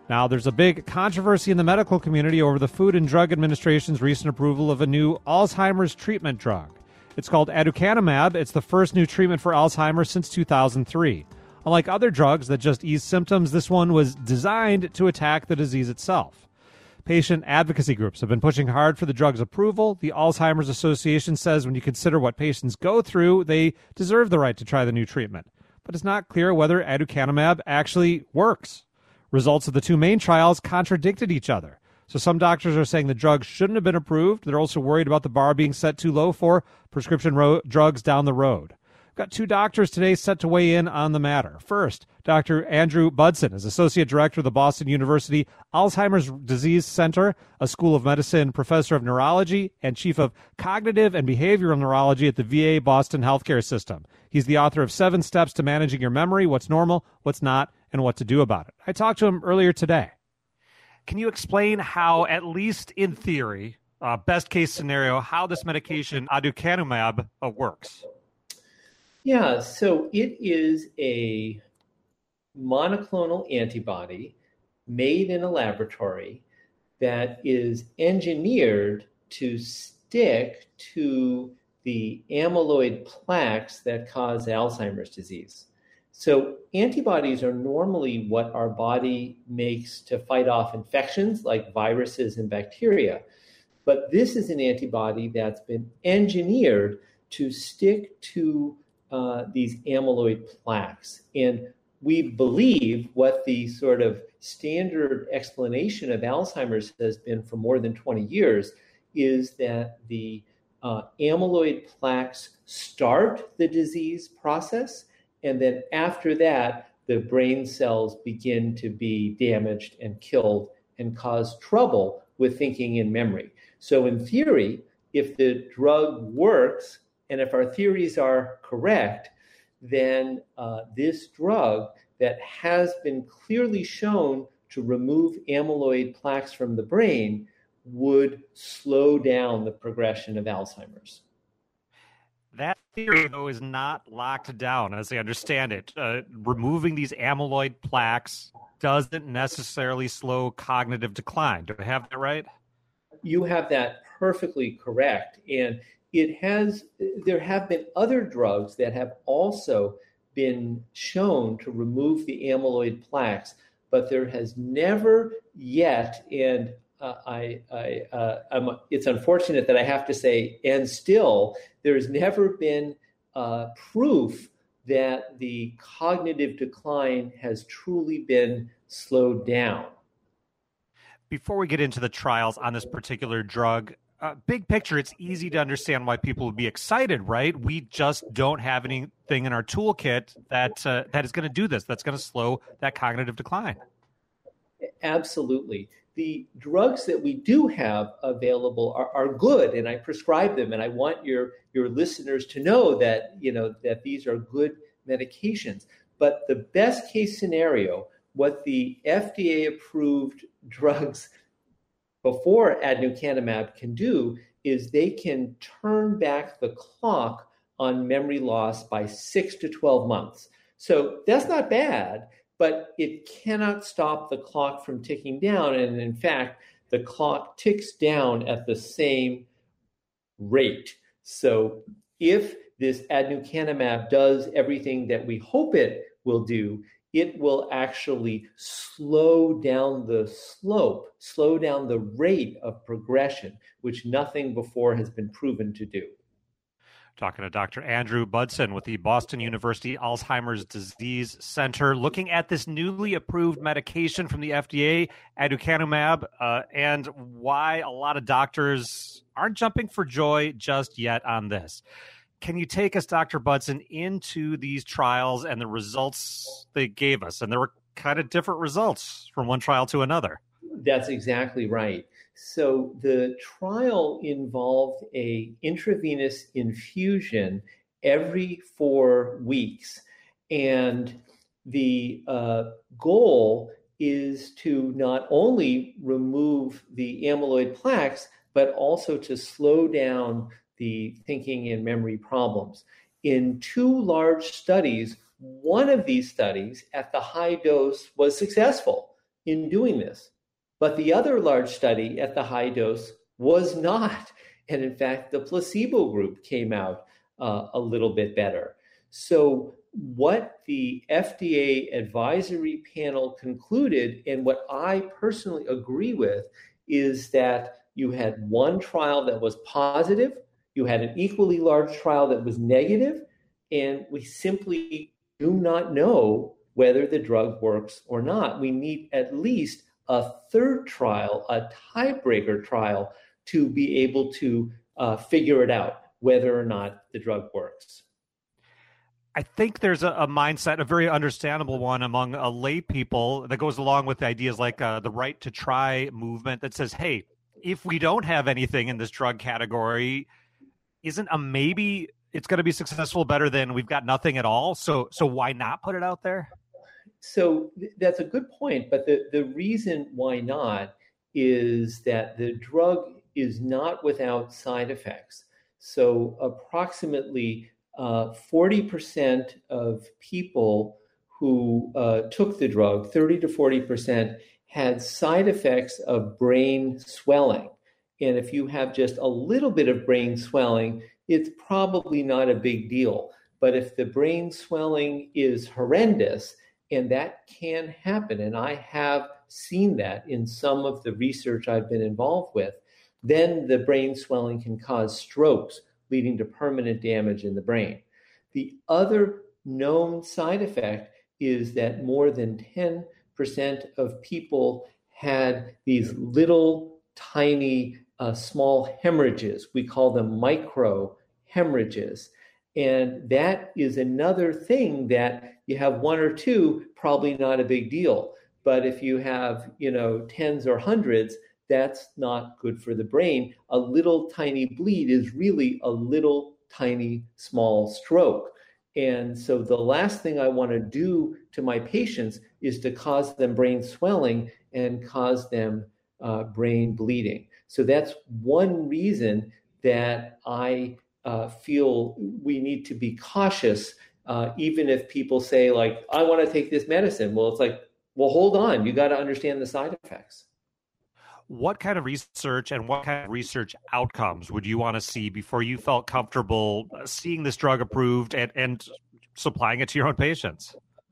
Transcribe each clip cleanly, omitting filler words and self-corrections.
Now, there's a big controversy in the medical community over the Food and Drug Administration's recent approval of a new Alzheimer's treatment drug. It's called aducanumab. It's the first new treatment for Alzheimer's since 2003. Unlike other drugs that just ease symptoms, this one was designed to attack the disease itself. Patient advocacy groups have been pushing hard for the drug's approval. The Alzheimer's Association says when you consider what patients go through, they deserve the right to try the new treatment. But it's not clear whether aducanumab actually works. Results of the two main trials contradicted each other. So some doctors are saying the drug shouldn't have been approved. They're also worried about the bar being set too low for prescription drugs down the road. We've got two doctors today set to weigh in on the matter. First, Dr. Andrew Budson is Associate Director of the Boston University Alzheimer's Disease Center, a School of Medicine professor of neurology, and Chief of Cognitive and Behavioral Neurology at the VA Boston Healthcare System. He's the author of 7 Steps to Managing Your Memory, What's Normal, What's Not, and What to Do About It. I talked to him earlier today. Can you explain how, at least in theory, best case scenario, how this medication aducanumab works? Yeah, so it is a monoclonal antibody made in a laboratory that is engineered to stick to the amyloid plaques that cause Alzheimer's disease. So antibodies are normally what our body makes to fight off infections like viruses and bacteria. But this is an antibody that's been engineered to stick to these amyloid plaques. And we believe what the sort of standard explanation of Alzheimer's has been for more than 20 years is that the amyloid plaques start the disease process. And then after that, the brain cells begin to be damaged and killed and cause trouble with thinking and memory. So in theory, if the drug works, and if our theories are correct, then this drug that has been clearly shown to remove amyloid plaques from the brain would slow down the progression of Alzheimer's. That theory, though, is not locked down, as I understand it. Removing these amyloid plaques doesn't necessarily slow cognitive decline. Do I have that right? You have that perfectly correct. And there have been other drugs that have also been shown to remove the amyloid plaques, but there has never yet, and it's unfortunate that I have to say, and still, there's never been proof that the cognitive decline has truly been slowed down. Before we get into the trials on this particular drug, big picture, it's easy to understand why people would be excited, right? We just don't have anything in our toolkit that is going to do this, that's going to slow that cognitive decline. Absolutely. The drugs that we do have available are good, and I prescribe them, and I want your listeners to know that that these are good medications. But the best case scenario, what the FDA-approved drugs before aducanumab can do is they can turn back the clock on memory loss by 6 to 12 months. So that's not bad, but it cannot stop the clock from ticking down. And in fact, the clock ticks down at the same rate. So if this aducanumab does everything that we hope it will do, it will actually slow down the slope, slow down the rate of progression, which nothing before has been proven to do. Talking to Dr. Andrew Budson with the Boston University Alzheimer's Disease Center, looking at this newly approved medication from the FDA, aducanumab, and why a lot of doctors aren't jumping for joy just yet on this. Can you take us, Dr. Budson, into these trials and the results they gave us? And there were kind of different results from one trial to another. That's exactly right. So the trial involved a intravenous infusion every 4 weeks. And the goal is to not only remove the amyloid plaques, but also to slow down the thinking and memory problems. In 2 large studies, one of these studies at the high dose was successful. in doing this. But the other large study at the high dose was not. And in fact, the placebo group came out a little bit better. So what the FDA advisory panel concluded, and what I personally agree with, is that you had one trial that was positive, you had an equally large trial that was negative, and we simply do not know whether the drug works or not. We need at least a third trial, a tiebreaker trial, to be able to figure it out, whether or not the drug works. I think there's a mindset, a very understandable one among lay people that goes along with ideas like the right to try movement that says, hey, if we don't have anything in this drug category, isn't a maybe it's going to be successful better than we've got nothing at all? So why not put it out there? So that's a good point. But the reason why not is that the drug is not without side effects. So approximately 40% of people who took the drug, 30 to 40%, had side effects of brain swelling. And if you have just a little bit of brain swelling, it's probably not a big deal. But if the brain swelling is horrendous, and that can happen, and I have seen that in some of the research I've been involved with, then the brain swelling can cause strokes, leading to permanent damage in the brain. The other known side effect is that more than 10% of people had these little tiny small hemorrhages. We call them micro hemorrhages. And that is another thing that you have one or two, probably not a big deal. But if you have, tens or hundreds, that's not good for the brain. A little tiny bleed is really a little tiny small stroke. And so the last thing I want to do to my patients is to cause them brain swelling and cause them brain bleeding. So that's one reason that I feel we need to be cautious, even if people say, like, I want to take this medicine. Well, it's like, well, hold on. You got to understand the side effects. What kind of research and what kind of research outcomes would you want to see before you felt comfortable seeing this drug approved and supplying it to your own patients?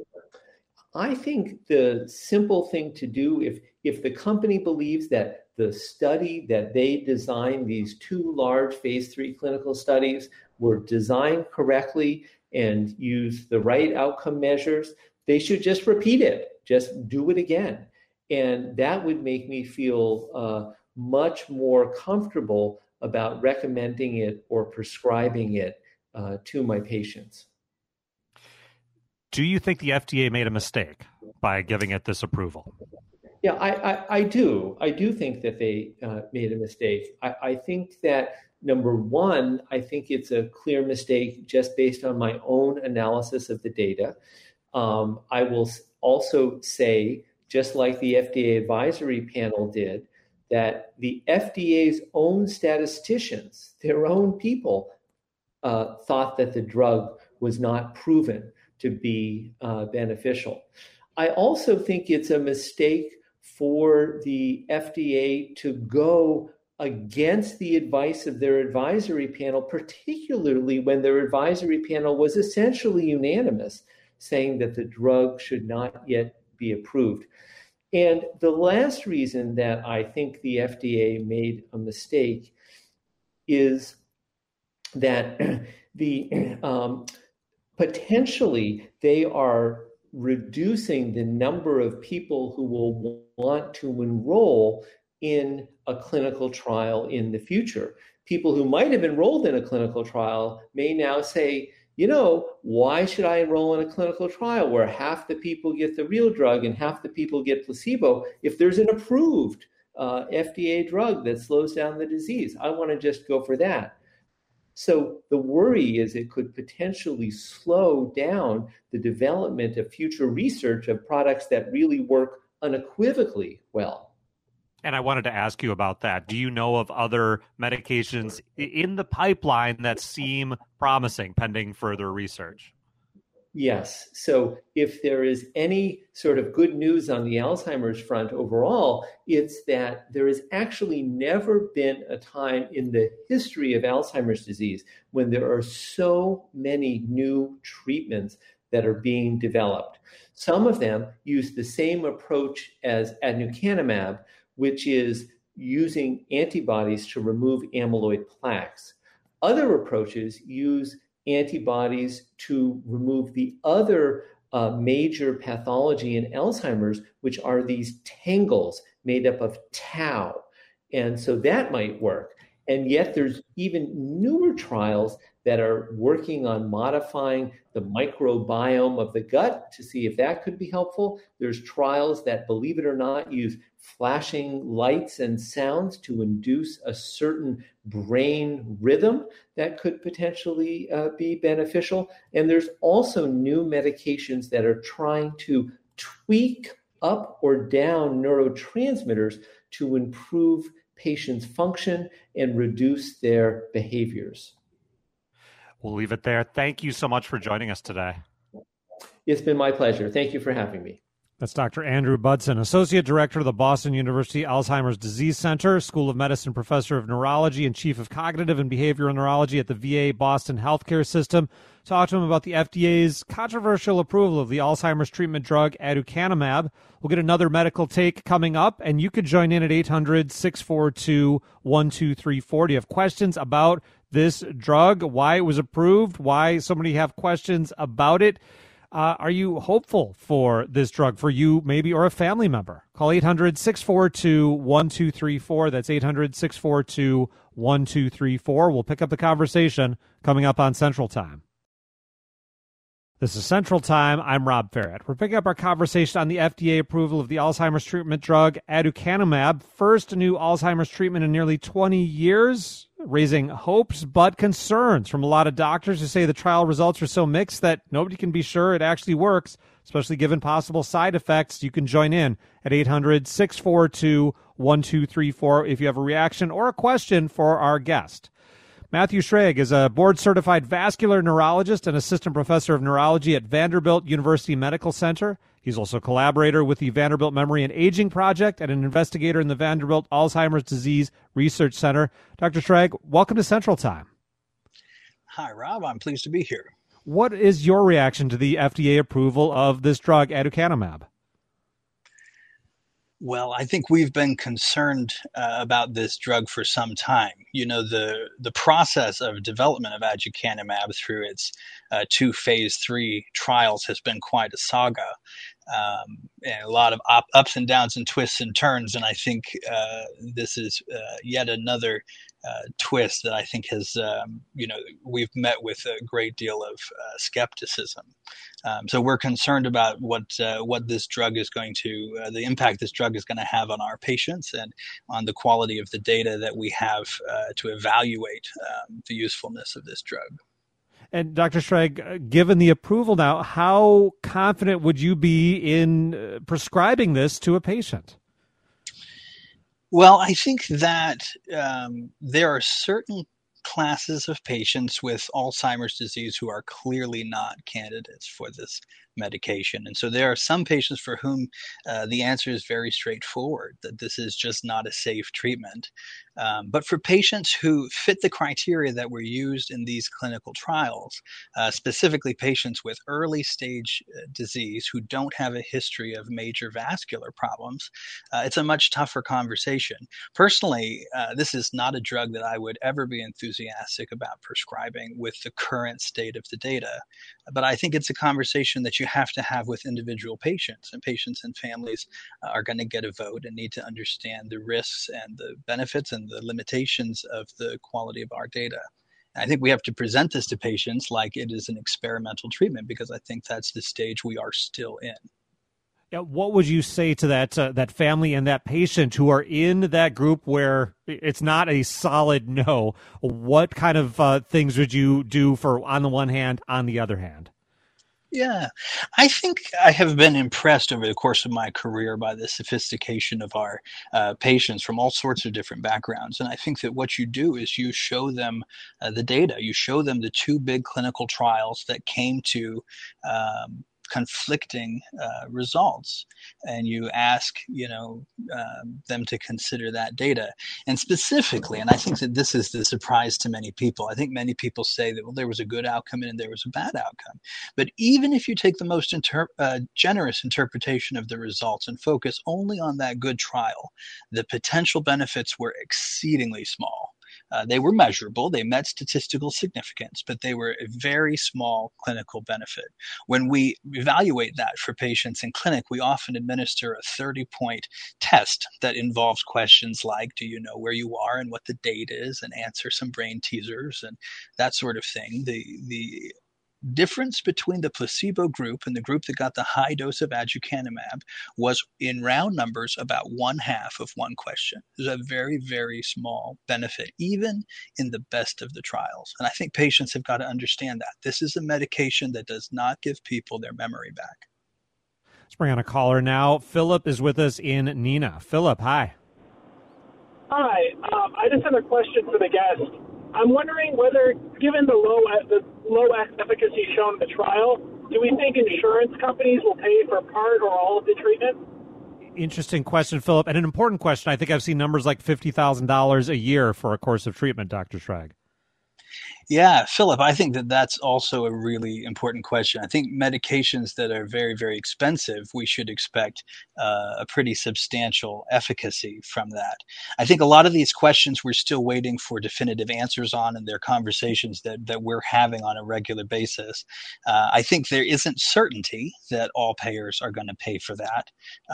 I think the simple thing to do, if the company believes that the study that they designed, these two large phase 3 clinical studies, were designed correctly and use the right outcome measures, they should just repeat it, just do it again. And that would make me feel much more comfortable about recommending it or prescribing it to my patients. Do you think the FDA made a mistake by giving it this approval? Yeah, I do. I do think that they made a mistake. I think that, number one, I think it's a clear mistake just based on my own analysis of the data. I will also say, just like the FDA advisory panel did, that the FDA's own statisticians, their own people, thought that the drug was not proven to be beneficial. I also think it's a mistake for the FDA to go against the advice of their advisory panel, particularly when their advisory panel was essentially unanimous, saying that the drug should not yet be approved. And the last reason that I think the FDA made a mistake is that potentially they are reducing the number of people who will want to enroll in a clinical trial in the future. People who might have enrolled in a clinical trial may now say, why should I enroll in a clinical trial where half the people get the real drug and half the people get placebo if there's an approved FDA drug that slows down the disease? I want to just go for that. So the worry is it could potentially slow down the development of future research of products that really work unequivocally well. And I wanted to ask you about that. Do you know of other medications in the pipeline that seem promising pending further research? Yes. So if there is any sort of good news on the Alzheimer's front overall, it's that there has actually never been a time in the history of Alzheimer's disease when there are so many new treatments that are being developed. Some of them use the same approach as aducanumab, which is using antibodies to remove amyloid plaques. Other approaches use antibodies to remove the other major pathology in Alzheimer's, which are these tangles made up of tau. And so that might work. And yet there's even newer trials that are working on modifying the microbiome of the gut to see if that could be helpful. There's trials that, believe it or not, use flashing lights and sounds to induce a certain brain rhythm that could potentially be beneficial. And there's also new medications that are trying to tweak up or down neurotransmitters to improve patients' function and reduce their behaviors. We'll leave it there. Thank you so much for joining us today. It's been my pleasure. Thank you for having me. That's Dr. Andrew Budson, Associate Director of the Boston University Alzheimer's Disease Center, School of Medicine Professor of Neurology, and Chief of Cognitive and Behavioral Neurology at the VA Boston Healthcare System. Talk to him about the FDA's controversial approval of the Alzheimer's treatment drug aducanumab. We'll get another medical take coming up, and you could join in at 800-642-1234. Do you have questions about this drug, why it was approved, why so many have questions about it? Are you hopeful for this drug for you, maybe, or a family member? Call 800-642-1234. That's 800-642-1234. We'll pick up the conversation coming up on Central Time. This is Central Time. I'm Rob Farrett. We're picking up our conversation on the FDA approval of the Alzheimer's treatment drug aducanumab, first new Alzheimer's treatment in nearly 20 years, raising hopes but concerns from a lot of doctors who say the trial results are so mixed that nobody can be sure it actually works, especially given possible side effects. You can join in at 800-642-1234 if you have a reaction or a question for our guest. Matthew Schrag is a board-certified vascular neurologist and assistant professor of neurology at Vanderbilt University Medical Center. He's also a collaborator with the Vanderbilt Memory and Aging Project and an investigator in the Vanderbilt Alzheimer's Disease Research Center. Dr. Schrag, welcome to Central Time. Hi, Rob. I'm pleased to be here. What is your reaction to the FDA approval of this drug, aducanumab? Well, I think we've been concerned about this drug for some time. You know, the process of development of aducanumab through its 2 phase 3 trials has been quite a saga. And a lot of ups and downs and twists and turns. And I think this is yet another twist that I think has, we've met with a great deal of skepticism. So we're concerned about what this drug is going to, the impact this drug is going to have on our patients and on the quality of the data that we have to evaluate the usefulness of this drug. And Dr. Schrag, given the approval now, how confident would you be in prescribing this to a patient? Well, I think that there are certain classes of patients with Alzheimer's disease who are clearly not candidates for this medication. And so there are some patients for whom the answer is very straightforward, that this is just not a safe treatment. But for patients who fit the criteria that were used in these clinical trials, specifically patients with early stage disease who don't have a history of major vascular problems, it's a much tougher conversation. Personally, this is not a drug that I would ever be enthusiastic about prescribing with the current state of the data. But I think it's a conversation that you have to have with individual patients, and patients and families are going to get a vote and need to understand the risks and the benefits and the limitations of the quality of our data. And I think we have to present this to patients like it is an experimental treatment, because I think that's the stage we are still in. Yeah, what would you say to that family and that patient who are in that group where it's not a solid no? What kind of things would you do for on the one hand, on the other hand? Yeah, I think I have been impressed over the course of my career by the sophistication of our patients from all sorts of different backgrounds. And I think that what you do is you show them the data, you show them the two big clinical trials that came to conflicting results, and you ask, them to consider that data. And specifically, and I think that this is the surprise to many people, I think many people say that, well, there was a good outcome and there was a bad outcome. But even if you take the most generous interpretation of the results and focus only on that good trial, the potential benefits were exceedingly small. They were measurable, they met statistical significance, but they were a very small clinical benefit. When we evaluate that for patients in clinic, we often administer a 30-point test that involves questions like, do you know where you are and what the date is, and answer some brain teasers and that sort of thing. The difference between the placebo group and the group that got the high dose of aducanumab was, in round numbers, about 1/2 of one question. There's a very, very small benefit, even in the best of the trials. And I think patients have got to understand that. This is a medication that does not give people their memory back. Let's bring on a caller now. Philip is with us in Neenah. Philip, hi. Hi, I just have a question for the guest. I'm wondering whether, given the low efficacy shown in the trial, do we think insurance companies will pay for part or all of the treatment? Interesting question, Philip, and an important question. I think I've seen numbers like $50,000 a year for a course of treatment, Dr. Schrag. Yeah, Philip, I think that that's also a really important question. I think medications that are very, very expensive, we should expect a pretty substantial efficacy from that. I think a lot of these questions we're still waiting for definitive answers on, and they're conversations that we're having on a regular basis. I think there isn't certainty that all payers are going to pay for that.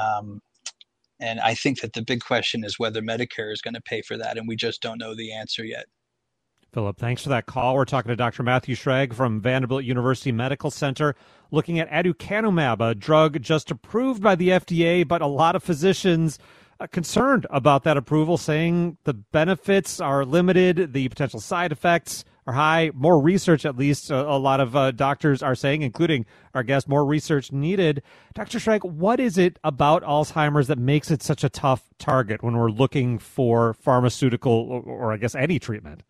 And I think that the big question is whether Medicare is going to pay for that, and we just don't know the answer yet. Philip, thanks for that call. We're talking to Dr. Matthew Schrag from Vanderbilt University Medical Center, looking at aducanumab, a drug just approved by the FDA, but a lot of physicians concerned about that approval, saying the benefits are limited, the potential side effects are high, more research, at least a lot of doctors are saying, including our guest, more research needed. Dr. Schrag, what is it about Alzheimer's that makes it such a tough target when we're looking for pharmaceutical or I guess any treatment?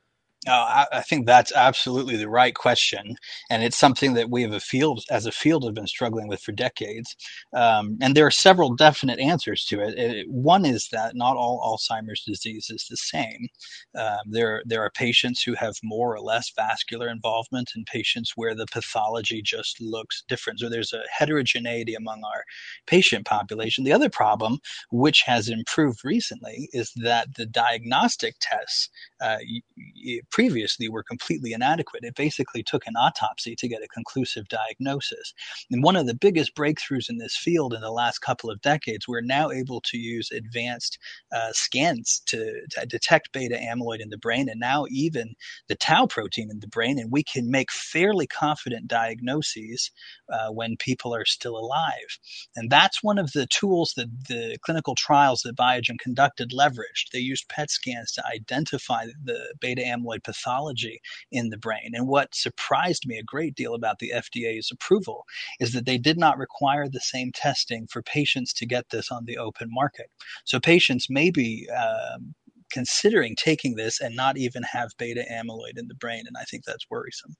I think that's absolutely the right question, and it's something that we as a field, have been struggling with for decades. And there are several definite answers to it. One is that not all Alzheimer's disease is the same. There are patients who have more or less vascular involvement, and patients where the pathology just looks different. So there's a heterogeneity among our patient population. The other problem, which has improved recently, is that the diagnostic tests previously were completely inadequate. It basically took an autopsy to get a conclusive diagnosis. And one of the biggest breakthroughs in this field in the last couple of decades, we're now able to use advanced scans to detect beta amyloid in the brain, and now even the tau protein in the brain, and we can make fairly confident diagnoses when people are still alive. And that's one of the tools that the clinical trials that Biogen conducted leveraged. They used PET scans to identify the beta amyloid pathology in the brain. And what surprised me a great deal about the FDA's approval is that they did not require the same testing for patients to get this on the open market. So patients may be considering taking this and not even have beta amyloid in the brain, and I think that's worrisome.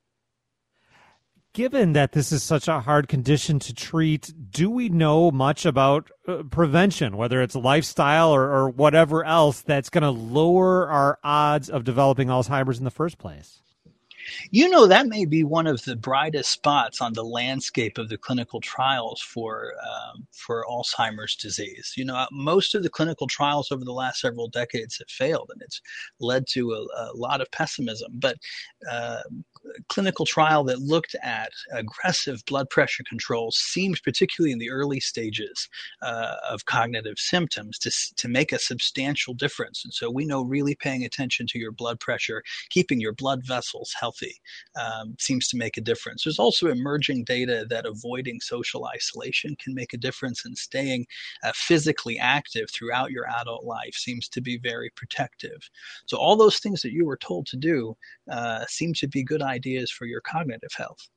Given that this is such a hard condition to treat, do we know much about prevention, whether it's lifestyle or whatever else that's going to lower our odds of developing Alzheimer's in the first place? That may be one of the brightest spots on the landscape of the clinical trials for Alzheimer's disease. Most of the clinical trials over the last several decades have failed, and it's led to a lot of pessimism. But clinical trial that looked at aggressive blood pressure controls seemed, particularly in the early stages of cognitive symptoms, to make a substantial difference. And so we know really paying attention to your blood pressure, keeping your blood vessels healthy, seems to make a difference. There's also emerging data that avoiding social isolation can make a difference, and staying physically active throughout your adult life seems to be very protective. So all those things that you were told to do seem to be good ideas for your cognitive health.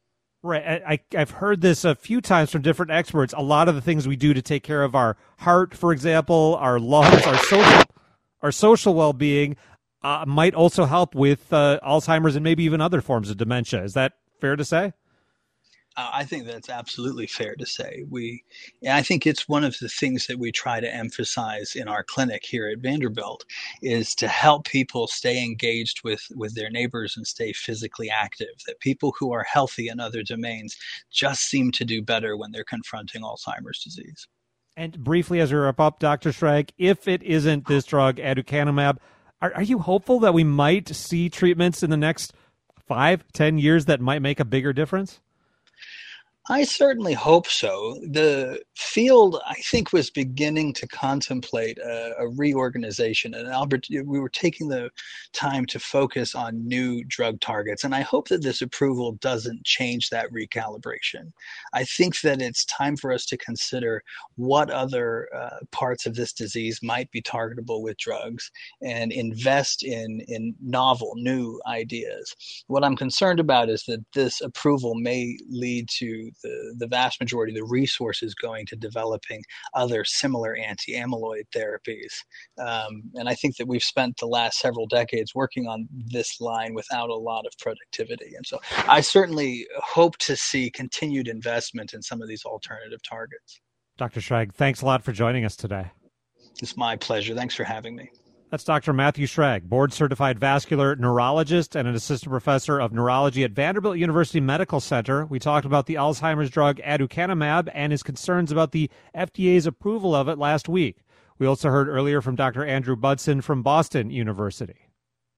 Right. I've heard this a few times from different experts. A lot of the things we do to take care of our heart, for example, our lungs, our social well-being, might also help with Alzheimer's and maybe even other forms of dementia. Is that fair to say? I think that's absolutely fair to say. I think it's one of the things that we try to emphasize in our clinic here at Vanderbilt is to help people stay engaged with their neighbors and stay physically active. That people who are healthy in other domains just seem to do better when they're confronting Alzheimer's disease. And briefly, as we wrap up, Dr. Schrag, if it isn't this drug, aducanumab, are you hopeful that we might see treatments in the next 5-10 years that might make a bigger difference? I certainly hope so. The field, I think, was beginning to contemplate a reorganization. And Albert, we were taking the time to focus on new drug targets. And I hope that this approval doesn't change that recalibration. I think that it's time for us to consider what other parts of this disease might be targetable with drugs and invest in novel, new ideas. What I'm concerned about is that this approval may lead to the vast majority of the resources going to developing other similar anti-amyloid therapies. And I think that we've spent the last several decades working on this line without a lot of productivity. And so I certainly hope to see continued investment in some of these alternative targets. Dr. Schrag, thanks a lot for joining us today. It's my pleasure. Thanks for having me. That's Dr. Matthew Schrag, board-certified vascular neurologist and an assistant professor of neurology at Vanderbilt University Medical Center. We talked about the Alzheimer's drug aducanumab and his concerns about the FDA's approval of it last week. We also heard earlier from Dr. Andrew Budson from Boston University.